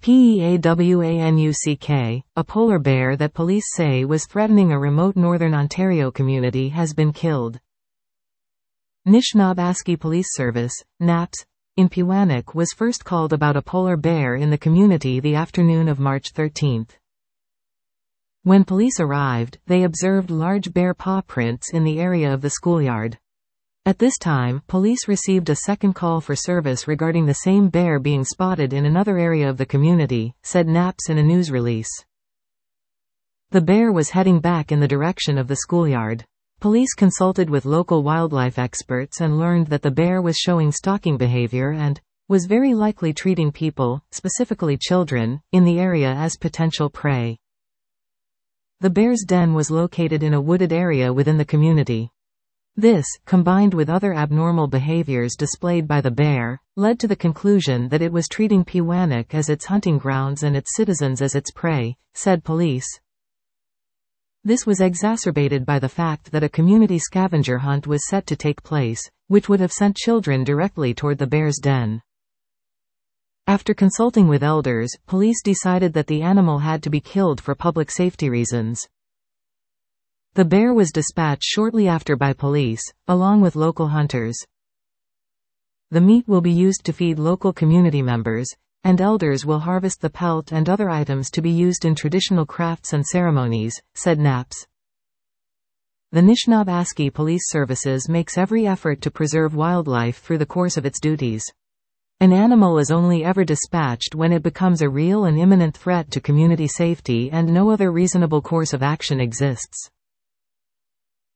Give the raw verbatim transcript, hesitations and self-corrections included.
Peawanuck, a polar bear that police say was threatening a remote northern Ontario community, has been killed. Nishnawbe Police Service, N A P S, in Peawanuck was first called about a polar bear in the community the afternoon of March thirteenth. When police arrived, they observed large bear paw prints in the area of the schoolyard. At this time, police received a second call for service regarding the same bear being spotted in another area of the community, said N A P S in a news release. The bear was heading back in the direction of the schoolyard. Police consulted with local wildlife experts and learned that the bear was showing stalking behavior and was very likely treating people, specifically children, in the area as potential prey. The bear's den was located in a wooded area within the community. This, combined with other abnormal behaviors displayed by the bear, led to the conclusion that it was treating Peawanuck as its hunting grounds and its citizens as its prey, said police. This was exacerbated by the fact that a community scavenger hunt was set to take place, which would have sent children directly toward the bear's den. After consulting with elders, police decided that the animal had to be killed for public safety reasons. The bear was dispatched shortly after by police, along with local hunters. The meat will be used to feed local community members, and elders will harvest the pelt and other items to be used in traditional crafts and ceremonies, said N A P S. The Nishnawbe Police Services makes every effort to preserve wildlife through the course of its duties. An animal is only ever dispatched when it becomes a real and imminent threat to community safety and no other reasonable course of action exists.